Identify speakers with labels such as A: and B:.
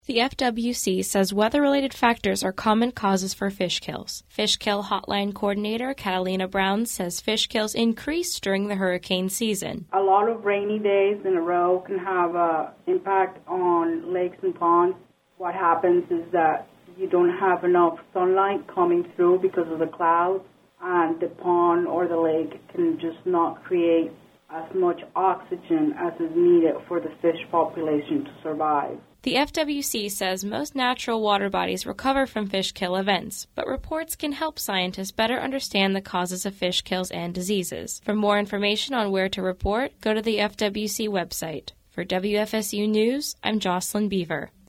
A: The FWC says weather-related factors are common causes for fish kills. Fish Kill Hotline Coordinator Catalina Brown says fish kills increased during the hurricane season.
B: A lot of rainy days in a row can have an impact on lakes and ponds. What happens is that you don't have enough sunlight coming through because of the clouds, and the pond or the lake can just not create as much oxygen as is needed for the fish population to survive.
A: The FWC says most natural water bodies recover from fish kill events, but reports can help scientists better understand the causes of fish kills and diseases. For more information on where to report, go to the FWC website. For WFSU News, I'm Jocelyn Beaver.